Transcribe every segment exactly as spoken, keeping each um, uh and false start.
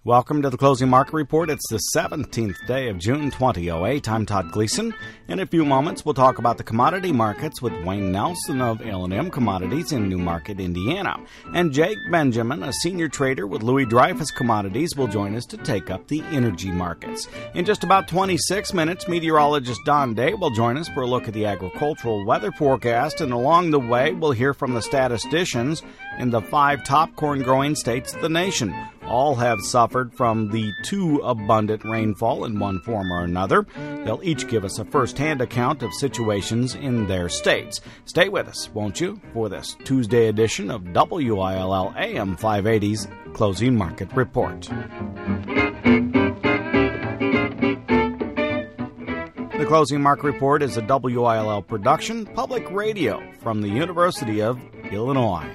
Welcome to the Closing Market Report. It's the seventeenth day of June twenty oh eight. I'm Todd Gleason. In a few moments, we'll talk about the commodity markets with Wayne Nelson of L and M Commodities in Newmarket, Indiana. And Jake Benjamin, a senior trader with Louis Dreyfus Commodities, will join us to take up the energy markets. In just about twenty-six minutes, meteorologist Don Day will join us for a look at the agricultural weather forecast. And along the way, we'll hear from the statisticians in the five top corn-growing states of the nation. All have suffered from the too abundant rainfall in one form or another. They'll each give us a first-hand account of situations in their states. Stay with us, won't you, for this Tuesday edition of W I L L A M five eighty's Closing Market Report. The Closing Market Report is a W I L L production, public radio from the University of Illinois.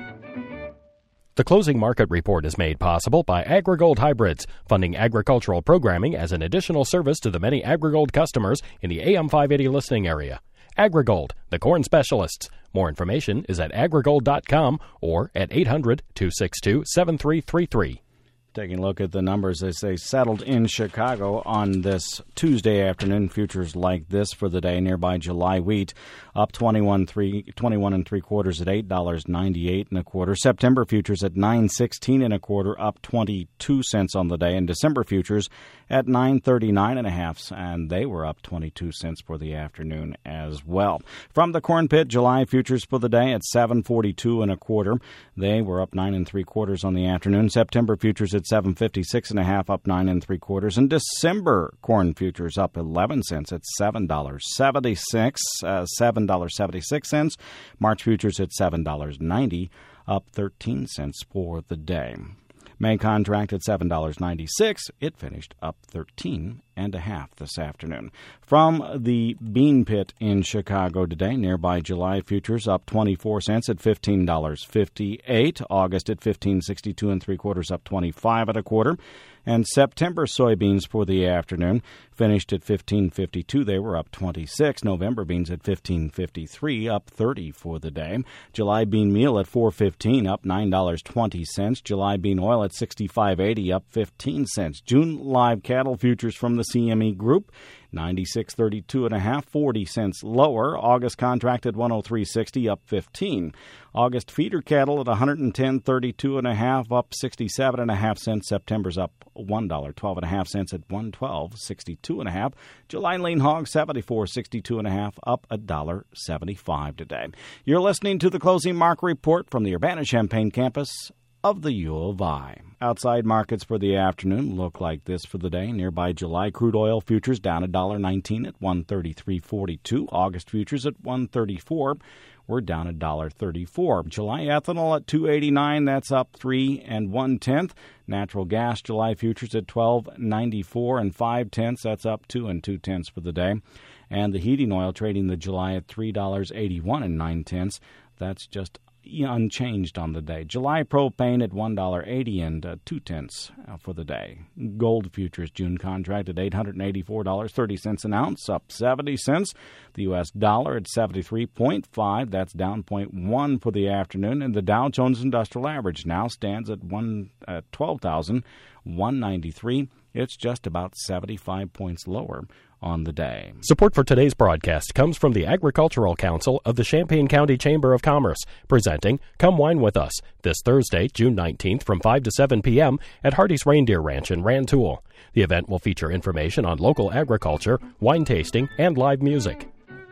The Closing Market Report is made possible by AgriGold Hybrids, funding agricultural programming as an additional service to the many AgriGold customers in the A M five eighty listening area. AgriGold, the corn specialists. More information is at agrigold dot com or at eight hundred, two six two, seven three three three. Taking a look at the numbers as they settled in Chicago on this Tuesday afternoon. Futures like this for the day. Nearby July wheat up twenty-one three twenty-one and three quarters at eight dollars ninety-eight and a quarter. September futures at nine sixteen and a quarter, up twenty-two cents on the day. And December futures at nine thirty-nine and a half, and they were up twenty-two cents for the afternoon as well. From the corn pit, July futures for the day at seven forty-two and a quarter. They were up nine and three quarters on the afternoon. September futures at seven fifty-six and a half, up nine and three quarters. And December corn futures up eleven cents at seven dollars seventy-six, uh, seven dollars seventy-six cents. March futures at seven dollars ninety, up thirteen cents for the day. May contract at seven dollars ninety-six. It finished up thirteen and a half this afternoon. From the bean pit in Chicago today, nearby July futures up twenty-four cents at fifteen dollars fifty-eight. August at fifteen sixty-two and three quarters, up twenty-five and a quarter. And September soybeans for the afternoon finished at fifteen fifty-two. They were up twenty-six. November beans at fifteen fifty-three, up thirty for the day. July bean meal at four fifteen, up nine dollars twenty cents. July bean oil at sixty-five eighty, up fifteen cents. June live cattle futures from the C M E Group, ninety-six thirty-two and a half, forty cents lower. August contract at one oh three sixty, up fifteen. August feeder cattle at one ten thirty-two and a half, up sixty-seven and a half cents. September's up one dollar twelve and a half cents at one twelve sixty-two and a half. July lean hog seventy-four sixty-two and a half, up one dollar seventy-five today. You're listening to the Closing Market Report from the Urbana-Champaign campus of the U of I. Outside markets for the afternoon look like this for the day. Nearby July crude oil futures down one dollar nineteen at one thirty-three forty-two. August futures at one thirty-four. We're down one dollar thirty-four. July ethanol at two eighty-nine. That's up three and one tenth. Natural gas July futures at twelve ninety-four and five tenths. That's up two and two tenths for the day. And the heating oil trading the July at three dollars eighty-one and nine tenths. That's just unchanged on the day. July propane at one dollar eighty and uh, two tenths uh, for the day. Gold futures June contract at eight hundred eighty-four dollars and thirty cents an ounce, up seventy cents. The U S dollar at seventy-three point five. That's down zero point one for the afternoon. And the Dow Jones Industrial Average now stands at one uh, twelve thousand one hundred ninety-three. It's just about seventy-five points lower on the day. Support for today's broadcast comes from the Agricultural Council of the Champaign County Chamber of Commerce, presenting Come Wine With Us this Thursday, June nineteenth from five to seven p.m. at Hardy's Reindeer Ranch in Rantoul. The event will feature information on local agriculture, wine tasting, and live music.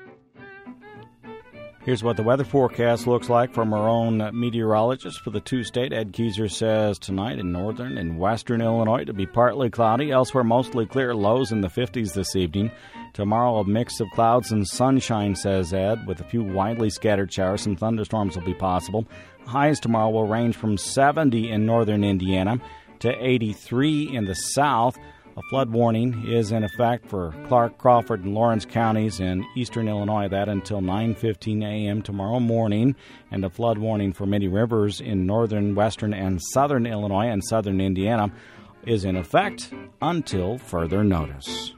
Here's what the weather forecast looks like from our own meteorologist for the two-state. Ed Keyser says tonight in northern and western Illinois to be partly cloudy. Elsewhere, mostly clear, lows in the fifties this evening. Tomorrow, a mix of clouds and sunshine, says Ed, with a few widely scattered showers. Some thunderstorms will be possible. Highs tomorrow will range from seventy in northern Indiana to eighty-three in the south. A flood warning is in effect for Clark, Crawford, and Lawrence counties in eastern Illinois. That until nine fifteen a.m. tomorrow morning. And a flood warning for many rivers in northern, western, and southern Illinois and southern Indiana is in effect until further notice.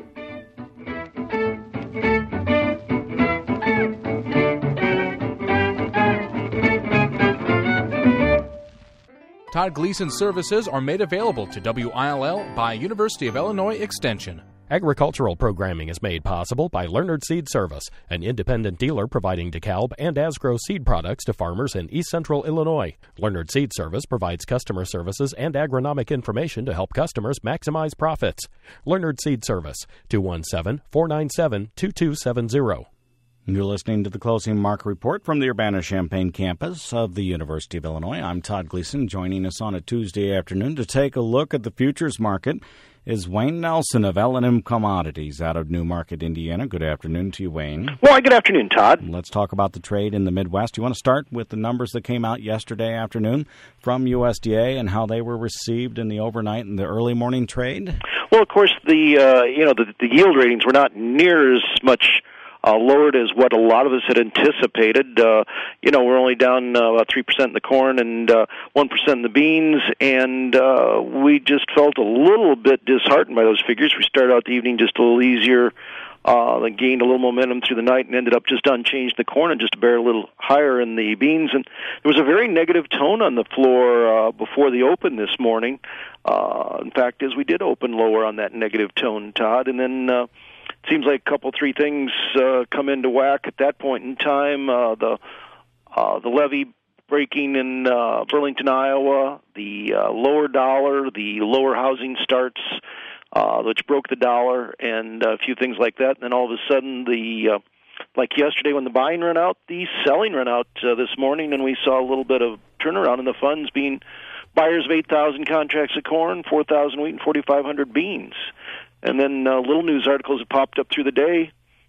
Todd Gleason services are made available to W I L L by University of Illinois Extension. Agricultural programming is made possible by Leonard Seed Service, an independent dealer providing DeKalb and Asgrow seed products to farmers in East Central Illinois. Leonard Seed Service provides customer services and agronomic information to help customers maximize profits. Leonard Seed Service, two one seven, four nine seven, two two seven zero. You're listening to the Closing Market Report from the Urbana-Champaign campus of the University of Illinois. I'm Todd Gleason, joining us on a Tuesday afternoon to take a look at the futures market is Wayne Nelson of L and M Commodities out of Newmarket, Indiana. Good afternoon to you, Wayne. Well, good afternoon, Todd. Let's talk about the trade in the Midwest. You want to start with the numbers that came out yesterday afternoon from U S D A and how they were received in the overnight and the early morning trade? Well, of course, the uh, you know the, the yield ratings were not near as much Uh, lowered as what a lot of us had anticipated. Uh, you know, we're only down uh, about three percent in the corn and uh, one percent in the beans, and uh, we just felt a little bit disheartened by those figures. We started out the evening just a little easier, uh, then gained a little momentum through the night and ended up just unchanged in the corn and just a bare little higher in the beans. And there was a very negative tone on the floor uh, before the open this morning. Uh, in fact, as we did open lower on that negative tone, Todd, and then uh, seems like a couple, three things uh, come into whack at that point in time. Uh, the uh, the levee breaking in uh, Burlington, Iowa, the uh, lower dollar, the lower housing starts, uh, which broke the dollar, and a few things like that. And then all of a sudden, the uh, like yesterday when the buying ran out, the selling ran out uh, this morning, and we saw a little bit of turnaround in the funds being buyers of eight thousand contracts of corn, four thousand wheat, and forty-five hundred beans. And then uh, little news articles have popped up through the day,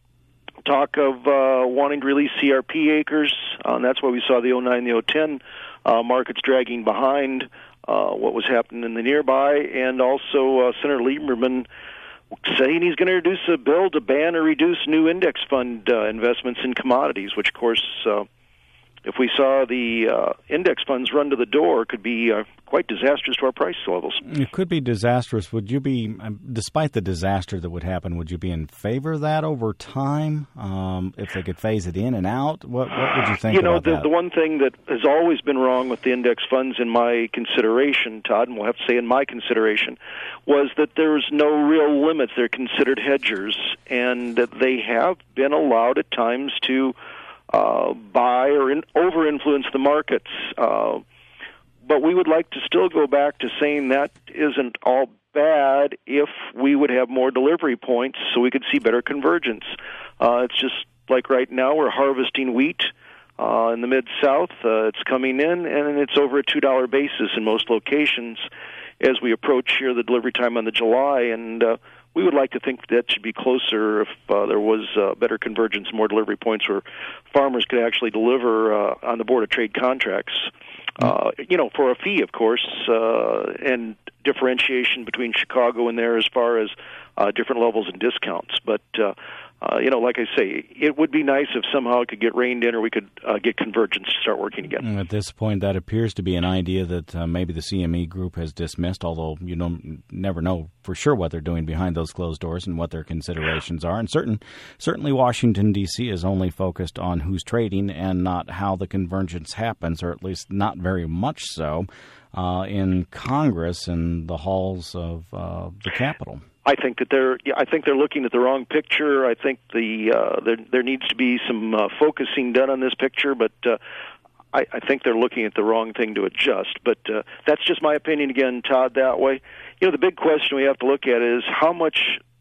talk of uh, wanting to release C R P acres, uh, and that's why we saw the oh nine, the oh ten uh, markets dragging behind uh, what was happening in the nearby, and also uh, Senator Lieberman saying he's going to introduce a bill to ban or reduce new index fund uh, investments in commodities, which, of course, uh, if we saw the uh, index funds run to the door, could be uh, quite disastrous to our price levels. It could be disastrous. Would you be, despite the disaster that would happen, would you be in favor of that over time? Um, if they could phase it in and out, what, what would you think you know, about the, that? The one thing that has always been wrong with the index funds in my consideration, Todd, and we'll have to say in my consideration, was that there's no real limits. They're considered hedgers, and that they have been allowed at times to Uh, buy or in, over-influence the markets. Uh, but we would like to still go back to saying that isn't all bad if we would have more delivery points so we could see better convergence. Uh, it's just like right now we're harvesting wheat uh, in the Mid-South. Uh, it's coming in, and it's over a two dollar basis in most locations as we approach here the delivery time on the July, and uh, we would like to think that should be closer if uh, there was uh, better convergence, more delivery points where farmers could actually deliver uh, on the Board of Trade contracts, uh, you know, for a fee, of course, uh, and differentiation between Chicago and there as far as uh, different levels and discounts. But, uh, uh, you know, like I say, it would be nice if somehow it could get reined in or we could uh, get convergence to start working again. At this point, that appears to be an idea that uh, maybe the C M E group has dismissed, although you don't never know for sure what they're doing behind those closed doors and what their considerations are. And certain, certainly Washington, D C is only focused on who's trading and not how the convergence happens, or at least not very much so, uh, in Congress and the halls of uh, the Capitol. I think that they're. I think they're looking at the wrong picture. I think the uh, there there needs to be some uh, focusing done on this picture, but uh, I, I think they're looking at the wrong thing to adjust. But uh, that's just my opinion. Again, Todd, that way. You know, the big question we have to look at is how much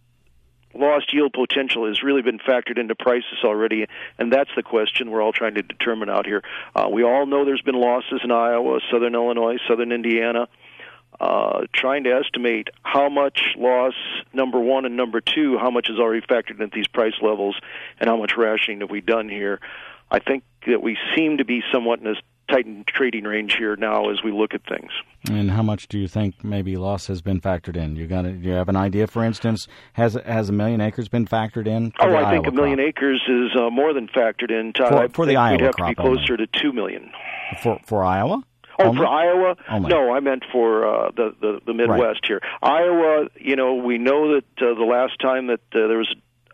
lost yield potential has really been factored into prices already, and that's the question we're all trying to determine out here. Uh, we all know there's been losses in Iowa, Southern Illinois, Southern Indiana. Uh, trying to estimate how much loss, number one, and number two, how much is already factored into these price levels, and how much rationing have we done here. I think that we seem to be somewhat in a tightened trading range here now as we look at things. And how much do you think maybe loss has been factored in? You got do you have an idea? For instance, has has a million acres been factored in? For oh, the I Iowa think a million crop? acres is uh, more than factored in. Todd. For, I for think the Iowa we'd have crop, to be closer only. to two million. For for Iowa? Oh, Only? for Iowa? Only. No, I meant for uh, the, the the Midwest Right. here. Iowa, you know, we know that uh, the last time that uh, there was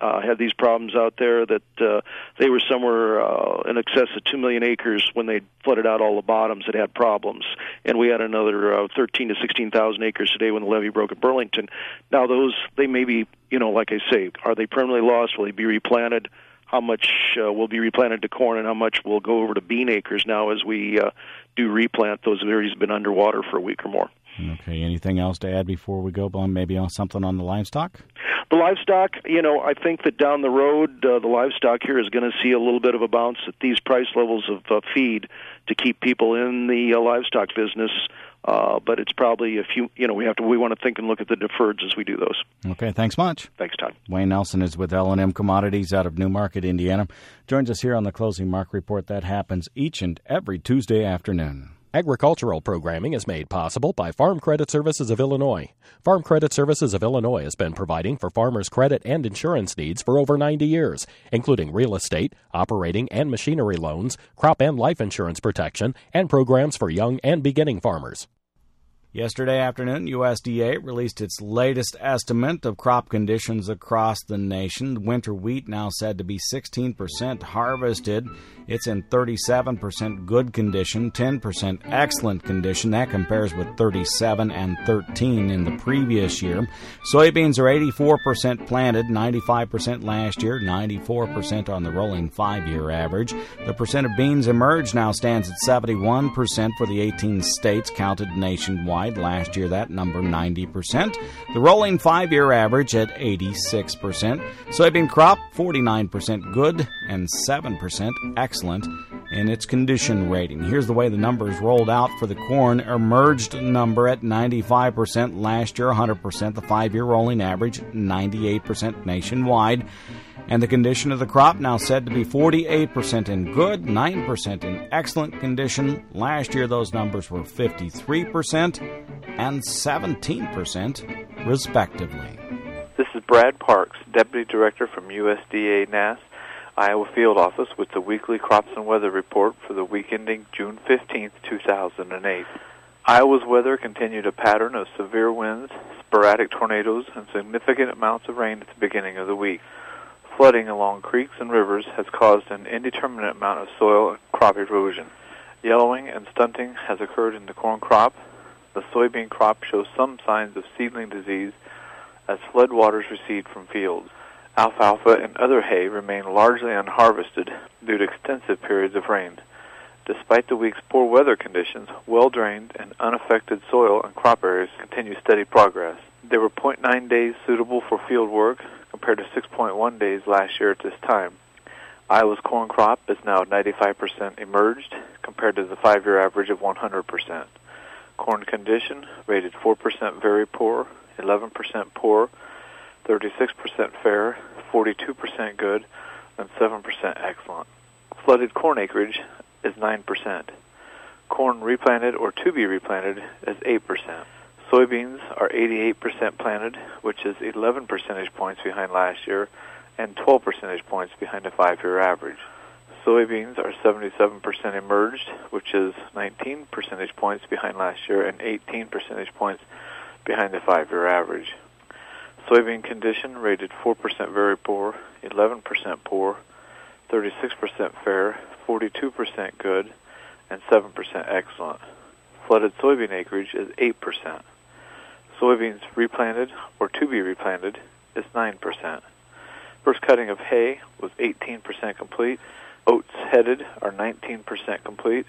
uh, had these problems out there, that uh, they were somewhere uh, in excess of two million acres when they flooded out all the bottoms that had problems. And we had another uh, thirteen to sixteen thousand acres today when the levee broke at Burlington. Now those, they may be, you know, like I say, are they permanently lost? Will they be replanted? How much uh, will be replanted to corn, and how much will go over to bean acres now as we uh, do replant those areas have been underwater for a week or more. Okay, anything else to add before we go, Bon? Maybe on something on the livestock? The livestock, you know, I think that down the road, uh, the livestock here is going to see a little bit of a bounce at these price levels of uh, feed to keep people in the uh, livestock business. Uh, but it's probably a few, you know, we have to, we want to think and look at the deferreds as we do those. Okay, thanks much. Thanks, Todd. Wayne Nelson is with L and M Commodities out of Newmarket, Indiana. Joins us here on the Closing Market Report. That happens each and every Tuesday afternoon. Agricultural programming is made possible by Farm Credit Services of Illinois. Farm Credit Services of Illinois has been providing for farmers' credit and insurance needs for over ninety years, including real estate, operating and machinery loans, crop and life insurance protection, and programs for young and beginning farmers. Yesterday afternoon, U S D A released its latest estimate of crop conditions across the nation. Winter wheat now said to be sixteen percent harvested. It's in thirty-seven percent good condition, ten percent excellent condition. That compares with thirty-seven and thirteen in the previous year. Soybeans are eighty-four percent planted, ninety-five percent last year, ninety-four percent on the rolling five-year average. The percent of beans emerged now stands at seventy-one percent for the eighteen states counted nationwide. Last year, that number ninety percent. The rolling five-year average at eighty-six percent. Soybean crop, forty-nine percent good and seven percent excellent in its condition rating. Here's the way the numbers rolled out for the corn. Emerged number at ninety-five percent last year, one hundred percent. The five-year rolling average, ninety-eight percent nationwide. And the condition of the crop now said to be forty-eight percent in good, nine percent in excellent condition. Last year, those numbers were fifty-three percent and seventeen percent, respectively. This is Brad Parks, Deputy Director from U S D A N A S, Iowa Field Office, with the weekly Crops and Weather Report for the week ending June fifteenth, two thousand eight. Iowa's weather continued a pattern of severe winds, sporadic tornadoes, and significant amounts of rain at the beginning of the week. Flooding along creeks and rivers has caused an indeterminate amount of soil and crop erosion. Yellowing and stunting has occurred in the corn crop. The soybean crop shows some signs of seedling disease as floodwaters recede from fields. Alfalfa and other hay remain largely unharvested due to extensive periods of rain. Despite the week's poor weather conditions, well-drained and unaffected soil and crop areas continue steady progress. There were zero point nine days suitable for field work compared to six point one days last year at this time. Iowa's corn crop is now ninety-five percent emerged compared to the five-year average of one hundred percent. Corn condition rated four percent very poor, eleven percent poor, thirty-six percent fair, forty-two percent good, and seven percent excellent. Flooded corn acreage is nine percent. Corn replanted or to be replanted is eight percent. Soybeans are eighty-eight percent planted, which is eleven percentage points behind last year and twelve percentage points behind the five-year average. Soybeans are seventy-seven percent emerged, which is nineteen percentage points behind last year and eighteen percentage points behind the five-year average. Soybean condition rated four percent very poor, eleven percent poor, thirty-six percent fair, forty-two percent good, and seven percent excellent. Flooded soybean acreage is eight percent. Soybeans replanted or to be replanted is nine percent. First cutting of hay was eighteen percent complete. Oats headed are nineteen percent complete.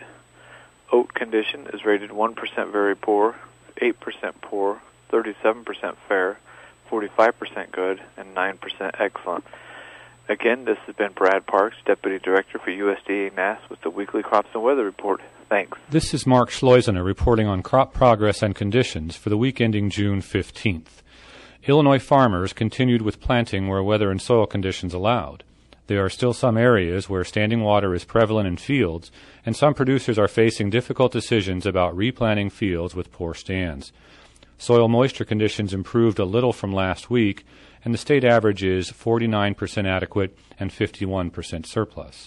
Oat condition is rated one percent very poor, eight percent poor, thirty-seven percent fair, forty-five percent good, and nine percent excellent. Again, this has been Brad Parks, Deputy Director for U S D A N A S with the weekly Crops and Weather Report. Thanks. This is Mark Schleusiner reporting on crop progress and conditions for the week ending June fifteenth. Illinois farmers continued with planting where weather and soil conditions allowed. There are still some areas where standing water is prevalent in fields, and some producers are facing difficult decisions about replanting fields with poor stands. Soil moisture conditions improved a little from last week, and the state average is forty-nine percent adequate and fifty-one percent surplus.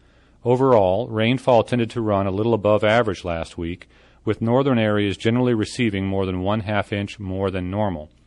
Overall, rainfall tended to run a little above average last week, with northern areas generally receiving more than one half inch more than normal.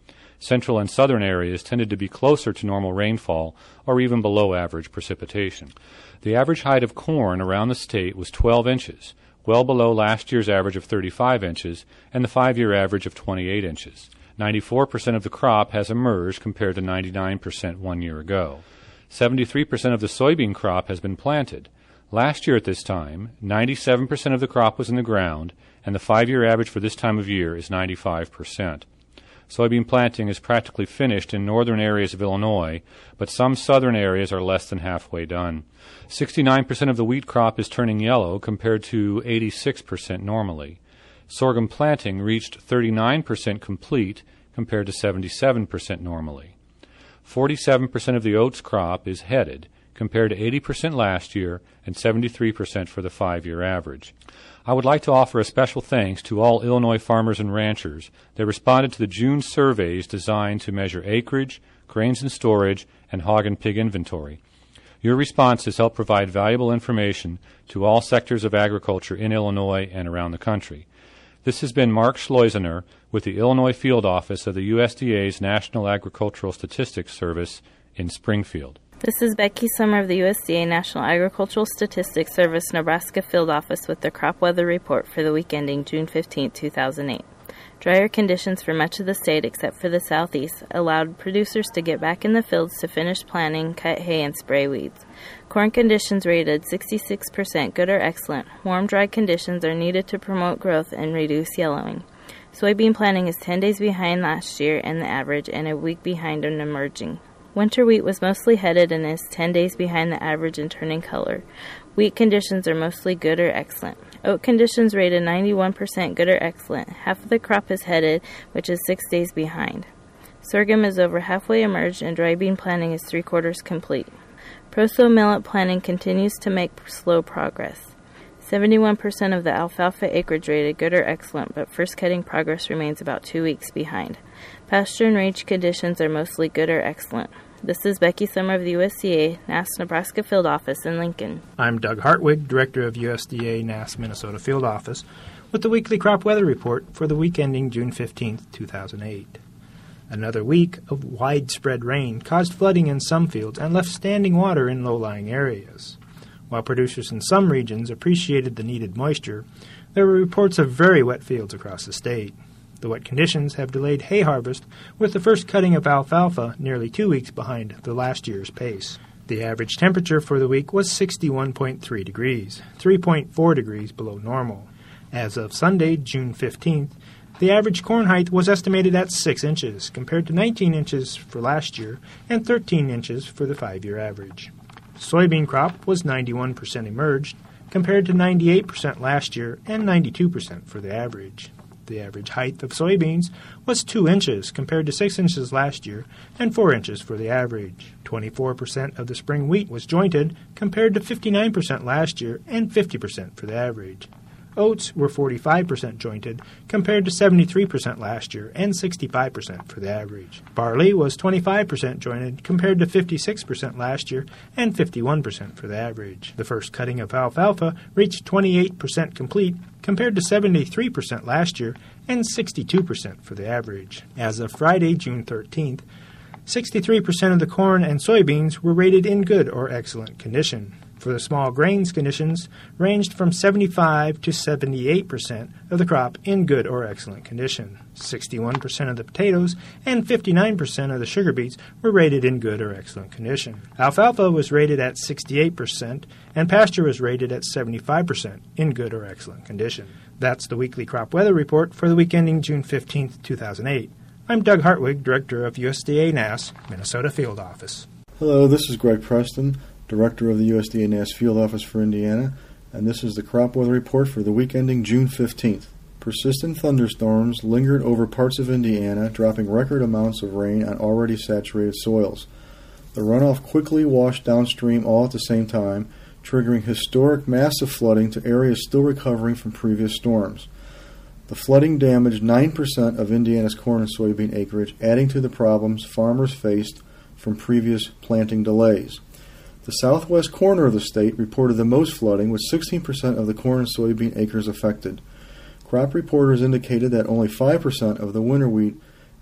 Central and southern areas tended to be closer to normal rainfall or even below average precipitation. The average height of corn around the state was twelve inches, well below last year's average of thirty-five inches and the five-year average of twenty-eight inches. ninety-four percent of the crop has emerged compared to ninety-nine percent one year ago. seventy-three percent of the soybean crop has been planted. Last year at this time, ninety-seven percent of the crop was in the ground, and the five-year average for this time of year is ninety-five percent. Soybean planting is practically finished in northern areas of Illinois, but some southern areas are less than halfway done. sixty-nine percent of the wheat crop is turning yellow compared to eighty-six percent normally. Sorghum planting reached thirty-nine percent complete compared to seventy-seven percent normally. forty-seven percent of the oats crop is headed compared to eighty percent last year and seventy-three percent for the five-year average. I would like to offer a special thanks to all Illinois farmers and ranchers that responded to the June surveys designed to measure acreage, grains in storage, and hog and pig inventory. Your responses help provide valuable information to all sectors of agriculture in Illinois and around the country. This has been Mark Schleusener with the Illinois Field Office of the U S D A's National Agricultural Statistics Service in Springfield. This is Becky Summer of the U S D A National Agricultural Statistics Service Nebraska Field Office with the crop weather report for the week ending June fifteenth, two thousand eight. Drier conditions for much of the state except for the southeast allowed producers to get back in the fields to finish planting, cut hay, and spray weeds. Corn conditions rated sixty-six percent good or excellent. Warm, dry conditions are needed to promote growth and reduce yellowing. Soybean planting is ten days behind last year and the average and a week behind in emerging. Winter wheat was mostly headed and is ten days behind the average in turning color. Wheat conditions are mostly good or excellent. Oat conditions rated ninety-one percent good or excellent. Half of the crop is headed, which is six days behind. Sorghum is over halfway emerged and dry bean planting is three-quarters complete. Proso millet planting continues to make slow progress. seventy-one percent of the alfalfa acreage rated good or excellent, but first cutting progress remains about two weeks behind. Pasture and range conditions are mostly good or excellent. This is Becky Summer of the U S D A N A S Nebraska Field Office in Lincoln. I'm Doug Hartwig, Director of U S D A N A S Minnesota Field Office, with the weekly crop weather report for the week ending June fifteenth, two thousand eight. Another week of widespread rain caused flooding in some fields and left standing water in low-lying areas. While producers in some regions appreciated the needed moisture, there were reports of very wet fields across the state. The wet conditions have delayed hay harvest, with the first cutting of alfalfa nearly two weeks behind the last year's pace. The average temperature for the week was sixty-one point three degrees, three point four degrees below normal. As of Sunday, June fifteenth, the average corn height was estimated at six inches, compared to nineteen inches for last year and thirteen inches for the five-year average. Soybean crop was ninety-one percent emerged, compared to ninety-eight percent last year and ninety-two percent for the average. The average height of soybeans was two inches compared to six inches last year and four inches for the average. twenty-four percent of the spring wheat was jointed compared to fifty-nine percent last year and fifty percent for the average. Oats were forty-five percent jointed compared to seventy-three percent last year and sixty-five percent for the average. Barley was twenty-five percent jointed compared to fifty-six percent last year and fifty-one percent for the average. The first cutting of alfalfa reached twenty-eight percent complete compared to seventy-three percent last year and sixty-two percent for the average. As of Friday, June thirteenth, sixty-three percent of the corn and soybeans were rated in good or excellent condition. For the small grains, conditions ranged from seventy-five to seventy-eight percent of the crop in good or excellent condition. sixty-one percent of the potatoes and fifty-nine percent of the sugar beets were rated in good or excellent condition. Alfalfa was rated at sixty-eight percent and pasture was rated at seventy-five percent in good or excellent condition. That's the weekly crop weather report for the week ending June fifteenth, two thousand eight. I'm Doug Hartwig, Director of U S D A N A S Minnesota Field Office. Hello, this is Greg Preston, Director of the U S D A N A S Field Office for Indiana, and this is the crop weather report for the week ending June fifteenth. Persistent thunderstorms lingered over parts of Indiana, dropping record amounts of rain on already saturated soils. The runoff quickly washed downstream all at the same time, triggering historic massive flooding to areas still recovering from previous storms. The flooding damaged nine percent of Indiana's corn and soybean acreage, adding to the problems farmers faced from previous planting delays. The southwest corner of the state reported the most flooding, with sixteen percent of the corn and soybean acres affected. Crop reporters indicated that only five percent of the winter wheat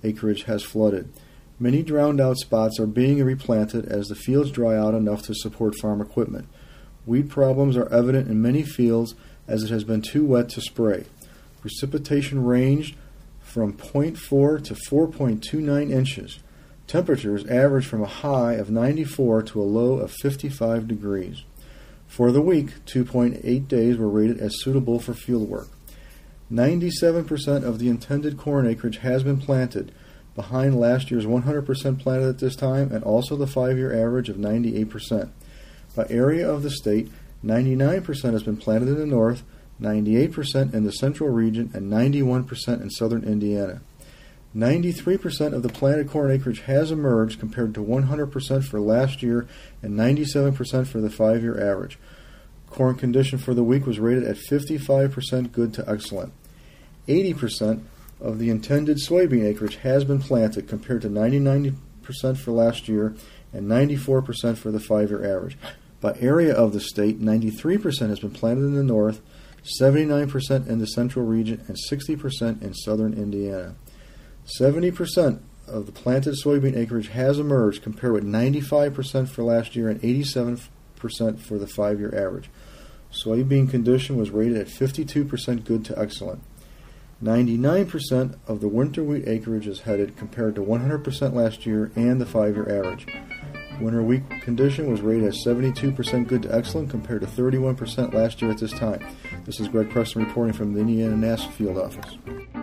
acreage has flooded. Many drowned-out spots are being replanted as the fields dry out enough to support farm equipment. Weed problems are evident in many fields as it has been too wet to spray. Precipitation ranged from zero point four to four point two nine inches. Temperatures averaged from a high of ninety-four to a low of fifty-five degrees. For the week, two point eight days were rated as suitable for fieldwork. ninety-seven percent of the intended corn acreage has been planted, behind last year's one hundred percent planted at this time and also the five-year average of ninety-eight percent. By area of the state, ninety-nine percent has been planted in the north, ninety-eight percent in the central region, and ninety-one percent in southern Indiana. ninety-three percent of the planted corn acreage has emerged compared to one hundred percent for last year and ninety-seven percent for the five-year average. Corn condition for the week was rated at fifty-five percent good to excellent. eighty percent of the intended soybean acreage has been planted compared to ninety-nine percent for last year and ninety-four percent for the five-year average. By area of the state, ninety-three percent has been planted in the north, seventy-nine percent in the central region, and sixty percent in southern Indiana. seventy percent of the planted soybean acreage has emerged compared with ninety-five percent for last year and eighty-seven percent for the five-year average. Soybean condition was rated at fifty-two percent good to excellent. ninety-nine percent of the winter wheat acreage is headed compared to one hundred percent last year and the five-year average. Winter wheat condition was rated as seventy-two percent good to excellent compared to thirty-one percent last year at this time. This is Greg Preston reporting from the Indiana N A S Field Office.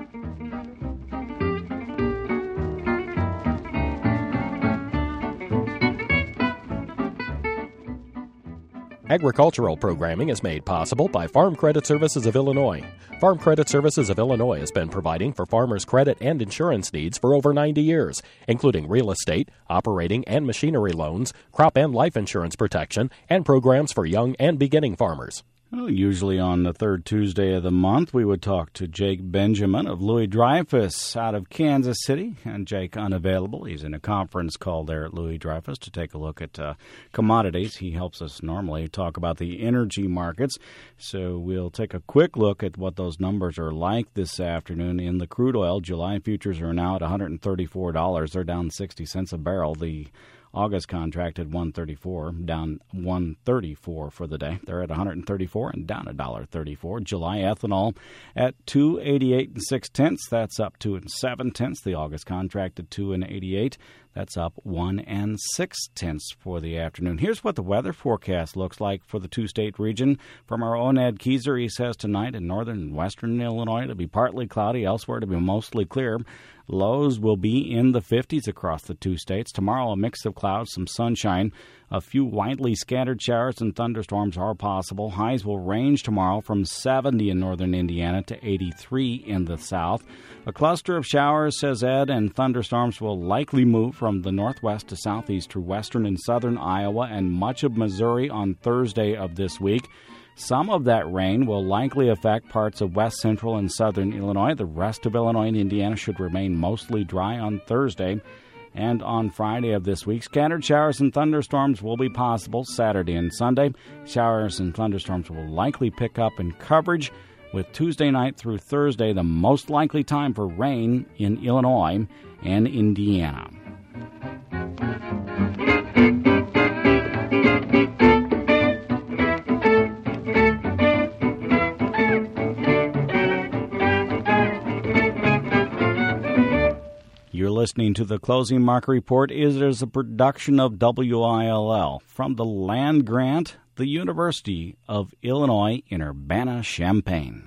Agricultural programming is made possible by Farm Credit Services of Illinois. Farm Credit Services of Illinois has been providing for farmers' credit and insurance needs for over ninety years, including real estate, operating and machinery loans, crop and life insurance protection, and programs for young and beginning farmers. Well, usually on the third Tuesday of the month, we would talk to Jake Benjamin of Louis Dreyfus out of Kansas City. And Jake unavailable. He's in a conference call there at Louis Dreyfus to take a look at uh, commodities. He helps us normally talk about the energy markets. So we'll take a quick look at what those numbers are like this afternoon. In the crude oil, July futures are now at one hundred thirty-four dollars. They're down sixty cents a barrel. The August contract at one thirty-four, down one thirty-four for the day. They're at one hundred thirty-four and down one dollar thirty-four. July ethanol at two eighty-eight and six tenths. That's up two and seven tenths. The August contract at two and eighty-eight. That's up one and six tenths for the afternoon. Here's what the weather forecast looks like for the two-state region. From our own Ed Keyser, he says tonight in northern and western Illinois it'll be partly cloudy. Elsewhere it'll be mostly clear. Lows will be in the fifties across the two states. Tomorrow, a mix of clouds, some sunshine. A few widely scattered showers and thunderstorms are possible. Highs will range tomorrow from seventy in northern Indiana to eighty-three in the south. A cluster of showers, says Ed, and thunderstorms will likely move from the northwest to southeast through western and southern Iowa and much of Missouri on Thursday of this week. Some of that rain will likely affect parts of west central and southern Illinois. The rest of Illinois and Indiana should remain mostly dry on Thursday. And on Friday of this week, scattered showers and thunderstorms will be possible Saturday and Sunday. Showers and thunderstorms will likely pick up in coverage, with Tuesday night through Thursday the most likely time for rain in Illinois and Indiana. You're listening to the Closing Market Report. It is a production of W I L L from the land grant, the University of Illinois in Urbana-Champaign.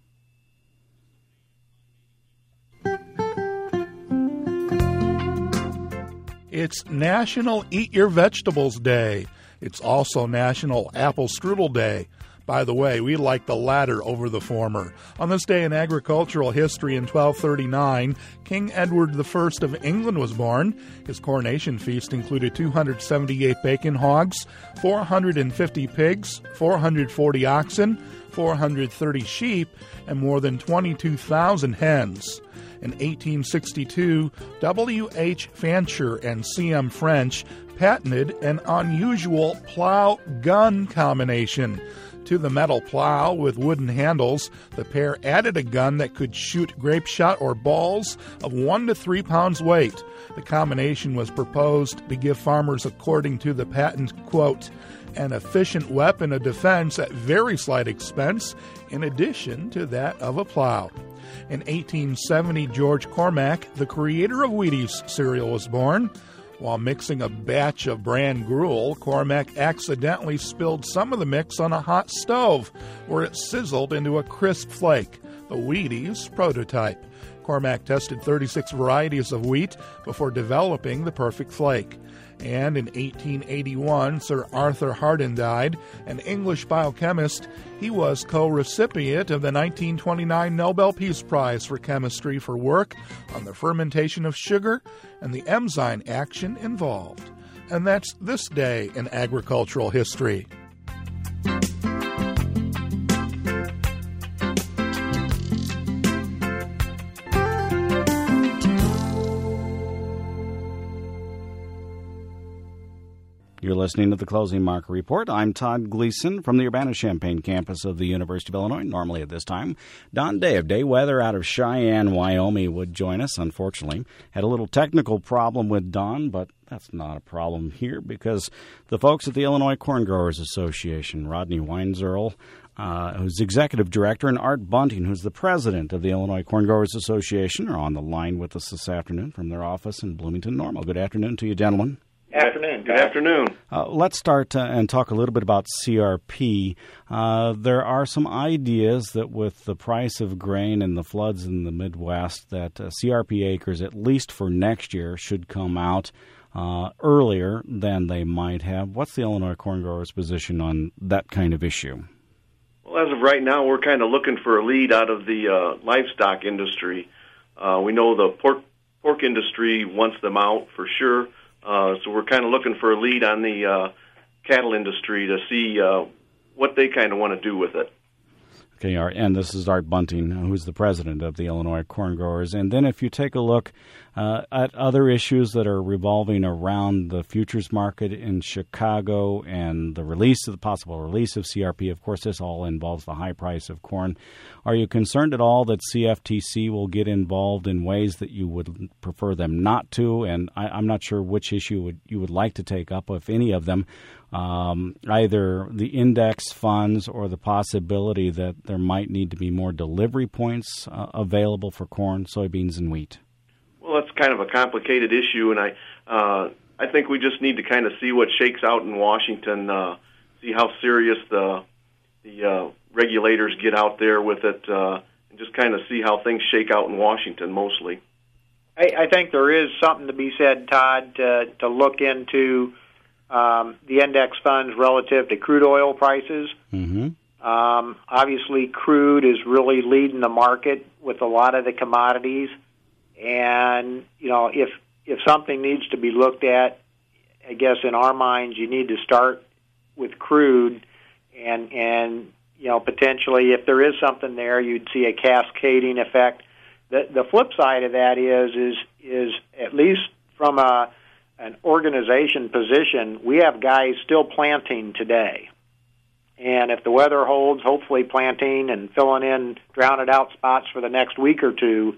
It's National Eat Your Vegetables Day. It's also National Apple Strudel Day. By the way, we like the latter over the former. On this day in agricultural history in twelve thirty-nine, King Edward the First of England was born. His coronation feast included two hundred seventy-eight bacon hogs, four hundred fifty pigs, four hundred forty oxen, four hundred thirty sheep, and more than twenty-two thousand hens. In eighteen sixty-two, W H Fancher and C M French patented an unusual plow-gun combination. To the metal plow with wooden handles, the pair added a gun that could shoot grape shot or balls of one to three pounds weight. The combination was proposed to give farmers, according to the patent, quote, an efficient weapon of defense at very slight expense, in addition to that of a plow. In eighteen seventy, George Cormack, the creator of Wheaties cereal, was born. While mixing a batch of bran gruel, Cormack accidentally spilled some of the mix on a hot stove, where it sizzled into a crisp flake, the Wheaties prototype. Cormack tested thirty-six varieties of wheat before developing the perfect flake. And in eighteen eighty-one, Sir Arthur Hardin died, an English biochemist. He was co-recipient of the nineteen twenty-nine Nobel Peace Prize for Chemistry for work on the fermentation of sugar and the enzyme action involved. And that's this day in agricultural history. You're listening to the Closing Market Report. I'm Todd Gleason from the Urbana-Champaign campus of the University of Illinois. Normally at this time, Don Day of Day Weather out of Cheyenne, Wyoming would join us. Unfortunately, had a little technical problem with Don, but that's not a problem here because the folks at the Illinois Corn Growers Association, Rodney Weinzierl, uh, who's executive director, and Art Bunting, who's the president of the Illinois Corn Growers Association, are on the line with us this afternoon from their office in Bloomington Normal. Good afternoon to you, gentlemen. Afternoon. Good afternoon. Uh, let's start uh, and talk a little bit about C R P. Uh, there are some ideas that with the price of grain and the floods in the Midwest that uh, C R P acres, at least for next year, should come out uh, earlier than they might have. What's the Illinois Corn Growers' position on that kind of issue? Well, as of right now, we're kind of looking for a lead out of the uh, livestock industry. Uh, we know the pork, pork industry wants them out for sure. Uh, so we're kind of looking for a lead on the uh, cattle industry to see uh, what they kind of want to do with it. Okay, and this is Art Bunting, who's the president of the Illinois Corn Growers. And then if you take a look uh, at other issues that are revolving around the futures market in Chicago and the release of the possible release of C R P, of course, this all involves the high price of corn. Are you concerned at all that C F T C will get involved in ways that you would prefer them not to? And I, I'm not sure which issue would, you would like to take up, if any of them. Um, either the index funds or the possibility that there might need to be more delivery points uh, available for corn, soybeans, and wheat? Well, that's kind of a complicated issue, and I uh, I think we just need to kind of see what shakes out in Washington, uh, see how serious the the uh, regulators get out there with it, uh, and just kind of see how things shake out in Washington mostly. I, I think there is something to be said, Todd, uh, to look into Um, the index funds relative to crude oil prices. Mm-hmm. Um, obviously, crude is really leading the market with a lot of the commodities. And, you know, if if something needs to be looked at, I guess in our minds, you need to start with crude. And, and you know, potentially, if there is something there, you'd see a cascading effect. The, the flip side of that is, is, is at least from a an organization position, we have guys still planting today. And if the weather holds, hopefully planting and filling in drowned out spots for the next week or two,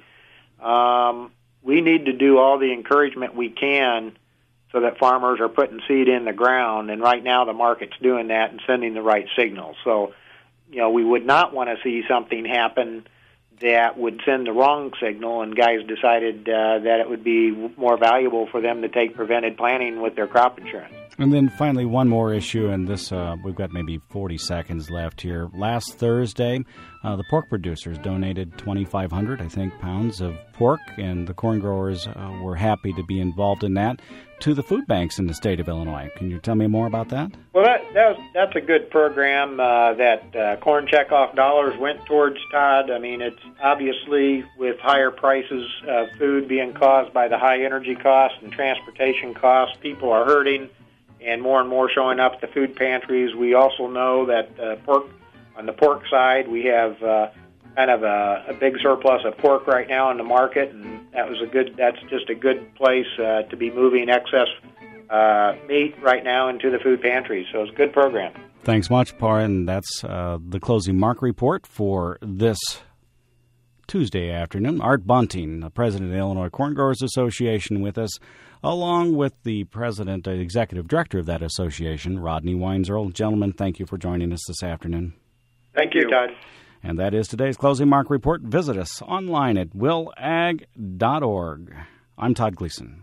um, we need to do all the encouragement we can so that farmers are putting seed in the ground. And right now the market's doing that and sending the right signals. So, you know, we would not want to see something happen that would send the wrong signal, and guys decided uh, that it would be more valuable for them to take prevented planting with their crop insurance. And then finally, one more issue, and this uh, we've got maybe forty seconds left here. Last Thursday, uh, the pork producers donated twenty-five hundred, I think, pounds of pork, and the corn growers uh, were happy to be involved in that, to the food banks in the state of Illinois. Can you tell me more about that? Well, that, that was, that's a good program uh, that uh, corn checkoff dollars went towards, Todd. I mean, it's obviously with higher prices of food being caused by the high energy costs and transportation costs, people are hurting, and more and more showing up at the food pantries. We also know that uh, pork on the pork side, we have uh, kind of a, a big surplus of pork right now in the market, and that was a good. That's just a good place uh, to be moving excess uh, meat right now into the food pantries. So it's a good program. Thanks much, Par, and that's uh, the closing mark report for this Tuesday afternoon. Art Bunting, the president of the Illinois Corn Growers Association, with us, along with the president, uh, executive director of that association, Rodney Weinzierl. Gentlemen, thank you for joining us this afternoon. Thank you, Todd. And that is today's closing mark report. Visit us online at will ag dot org. I'm Todd Gleason.